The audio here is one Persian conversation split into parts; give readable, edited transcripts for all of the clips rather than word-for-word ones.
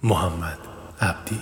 محمد عبدی.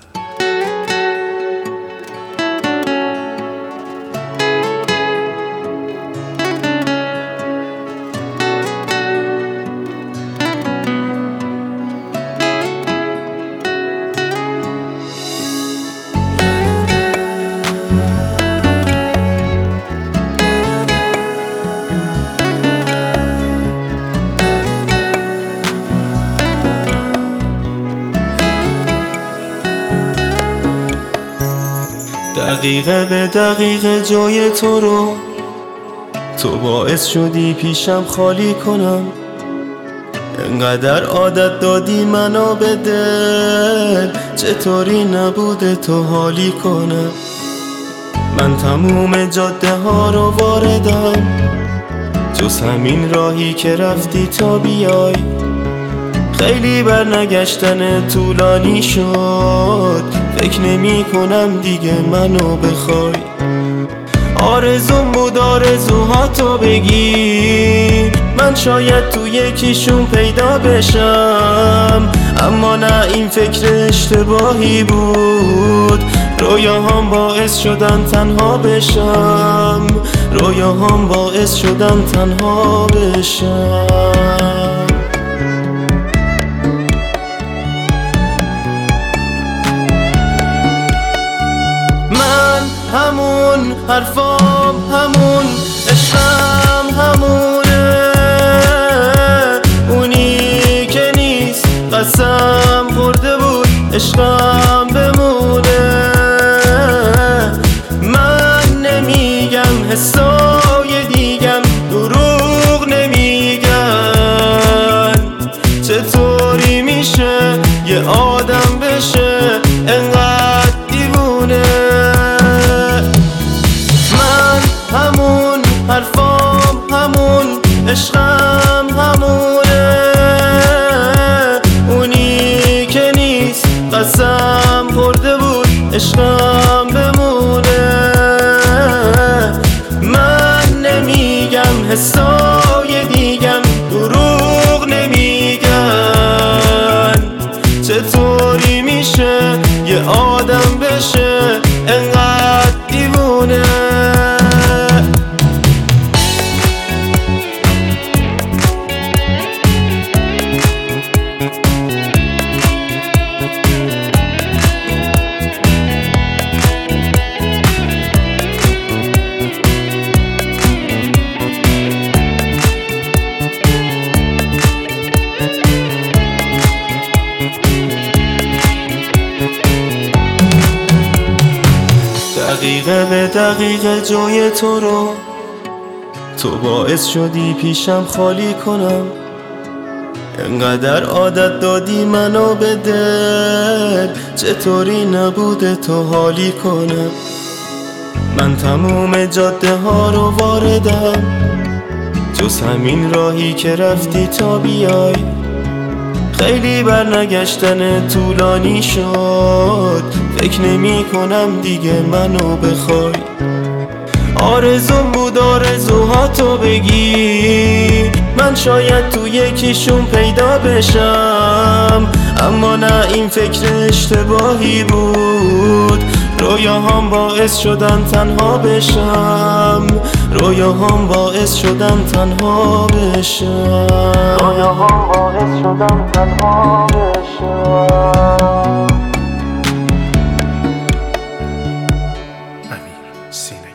دقیقه به دقیقه جای تو رو تو باعث شدی پیشم خالی کنم. انقدر عادت دادی منو به دل، چطوری نبوده تو حالی کنم. من تموم جاده ها رو واردم، جز همین راهی که رفتی تا بیای. خیلی برنگشتن طولانی شد، فکر نمی کنم دیگه منو بخوای. آرزوم بود آرزوهاتو بگی، من شاید تو یکیشون پیدا بشم. اما نه، این فکر اشتباهی بود. رویاهام باعث شدن تنها بشم، رویاهام باعث شدن تنها بشم. همون حرفام، همون عشقم، همونه اونی که نیست. قسم خورده بود عشقم بمونه. من نمیگم حسای دیگم دروغ نمیگن. چطوری میشه یه آدم بشه انقدر دیوونه؟ حرفام همون، عشقم همونه اونی که نیست. قسم خورده بود عشقم بمونه. من نمیگم حسای دیگم دروغ نمیگن. چطوری میشه یه آدم بشه انقدر دیوونه؟ دقیقه به دقیقه جای تو رو تو باعث شدی پیشم خالی کنم. انقدر عادت دادی منو به دل، چطوری نبوده تو حالی کنم. من تموم جاده ها رو واردم، جز همین راهی که رفتی تا بیای. خیلی برنگشتن طولانی شد، فکر نمی کنم دیگه منو بخوای. آرزوم بود آرزوهاتو بگی، من شاید تو یکیشون پیدا بشم. اما نه، این فکر اشتباهی بود. رویاهام باعث شدن تنها بشم، رویاهام باعث شدن تنها بشم، رویاهام باعث شدن تنها بشم. امیر سینه